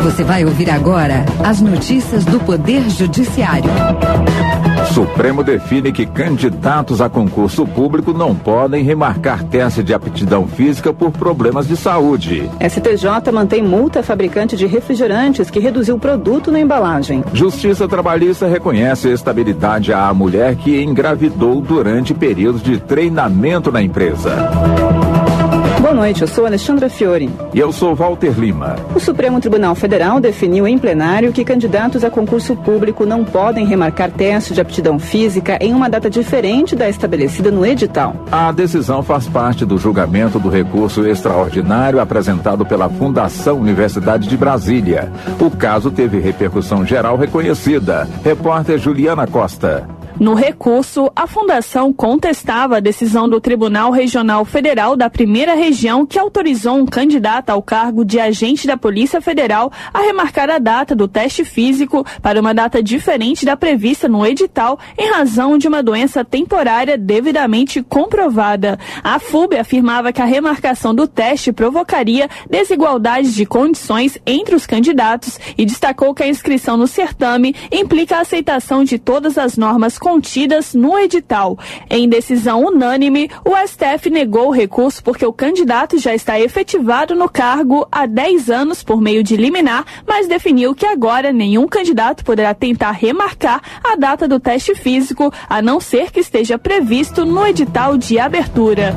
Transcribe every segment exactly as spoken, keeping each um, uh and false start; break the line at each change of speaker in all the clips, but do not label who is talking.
Você vai ouvir agora as notícias do Poder Judiciário.
Supremo define que candidatos a concurso público não podem remarcar teste de aptidão física por problemas de saúde.
S T J mantém multa a fabricante de refrigerantes que reduziu o produto na embalagem.
Justiça Trabalhista reconhece estabilidade à mulher que engravidou durante períodos de treinamento na empresa.
Boa noite, eu sou Alexandra Fiore.
E eu sou Walter Lima.
O Supremo Tribunal Federal definiu em plenário que candidatos a concurso público não podem remarcar teste de aptidão física em uma data diferente da estabelecida no edital.
A decisão faz parte do julgamento do recurso extraordinário apresentado pela Fundação Universidade de Brasília. O caso teve repercussão geral reconhecida. Repórter Juliana Costa.
No recurso, a Fundação contestava a decisão do Tribunal Regional Federal da Primeira Região que autorizou um candidato ao cargo de agente da Polícia Federal a remarcar a data do teste físico para uma data diferente da prevista no edital em razão de uma doença temporária devidamente comprovada. A F U B afirmava que a remarcação do teste provocaria desigualdade de condições entre os candidatos e destacou que a inscrição no certame implica a aceitação de todas as normas contidas no edital. Em decisão unânime, o S T F negou o recurso porque o candidato já está efetivado no cargo há dez anos por meio de liminar, mas definiu que agora nenhum candidato poderá tentar remarcar a data do teste físico, a não ser que esteja previsto no edital de abertura.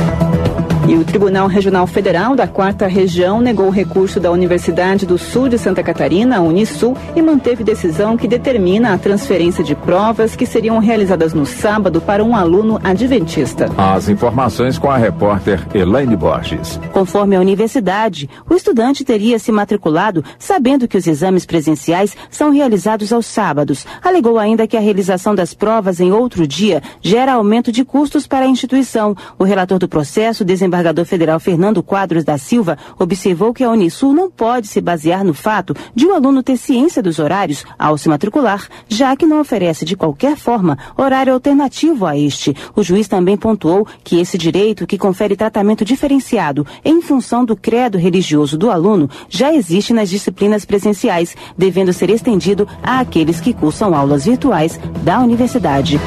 E o Tribunal Regional Federal da Quarta Região negou o recurso da Universidade do Sul de Santa Catarina, a Unisul, e manteve decisão que determina a transferência de provas que seriam realizadas no sábado para um aluno adventista.
As informações com a repórter Elaine Borges.
Conforme a universidade, o estudante teria se matriculado sabendo que os exames presenciais são realizados aos sábados. Alegou ainda que a realização das provas em outro dia gera aumento de custos para a instituição. O relator do processo, desembargador O desembargador federal Fernando Quadros da Silva observou que a Unisul não pode se basear no fato de o aluno ter ciência dos horários ao se matricular, já que não oferece de qualquer forma horário alternativo a este. O juiz também pontuou que esse direito, que confere tratamento diferenciado em função do credo religioso do aluno, já existe nas disciplinas presenciais, devendo ser estendido àqueles que cursam aulas virtuais da universidade.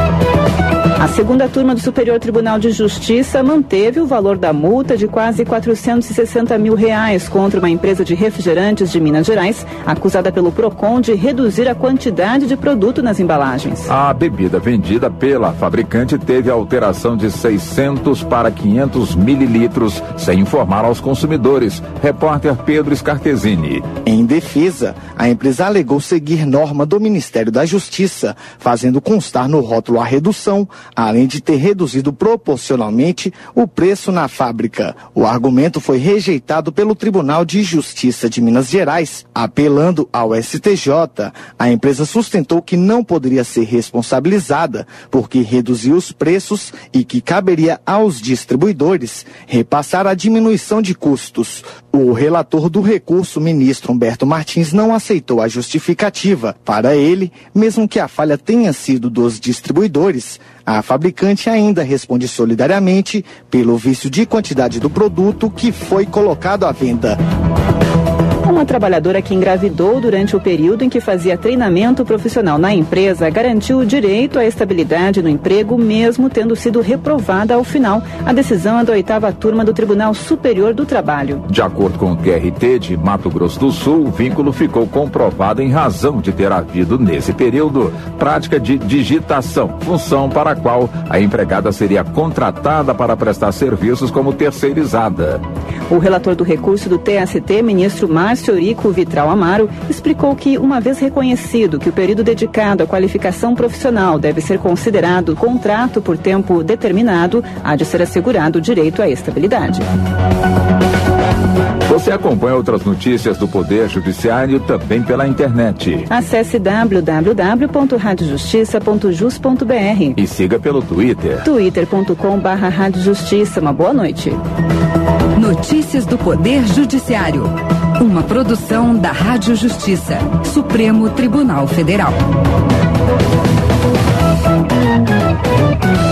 A segunda turma do Superior Tribunal de Justiça manteve o valor da multa de quase quatrocentos e sessenta mil reais contra uma empresa de refrigerantes de Minas Gerais, acusada pelo Procon de reduzir a quantidade de produto nas embalagens.
A bebida vendida pela fabricante teve alteração de seiscentos para quinhentos mililitros, sem informar aos consumidores. Repórter Pedro Scartesini.
Em defesa, a empresa alegou seguir norma do Ministério da Justiça, fazendo constar no rótulo a redução, além de ter reduzido proporcionalmente o preço na fábrica. O argumento foi rejeitado pelo Tribunal de Justiça de Minas Gerais. Apelando ao S T J, a empresa sustentou que não poderia ser responsabilizada porque reduziu os preços e que caberia aos distribuidores repassar a diminuição de custos. O relator do recurso, ministro Humberto Martins, não aceitou a justificativa. Para ele, mesmo que a falha tenha sido dos distribuidores, a fabricante ainda responde solidariamente pelo vício de quantidade do produto que foi colocado à venda.
Uma trabalhadora que engravidou durante o período em que fazia treinamento profissional na empresa garantiu o direito à estabilidade no emprego, mesmo tendo sido reprovada ao final. A decisão é da oitava turma do Tribunal Superior do Trabalho.
De acordo com o T R T de Mato Grosso do Sul, o vínculo ficou comprovado em razão de ter havido, nesse período, prática de digitação, função para a qual a empregada seria contratada para prestar serviços como terceirizada.
O relator do recurso do T S T, ministro Márcio Eurico Vitral Amaro, explicou que, uma vez reconhecido que o período dedicado à qualificação profissional deve ser considerado contrato por tempo determinado, há de ser assegurado o direito à estabilidade.
Você acompanha outras notícias do Poder Judiciário também pela internet.
Acesse w w w ponto rádio justiça ponto jus ponto b r
e siga pelo Twitter.
twitter ponto com barra rádio justiça. Uma boa noite.
Notícias do Poder Judiciário. Uma produção da Rádio Justiça, Supremo Tribunal Federal.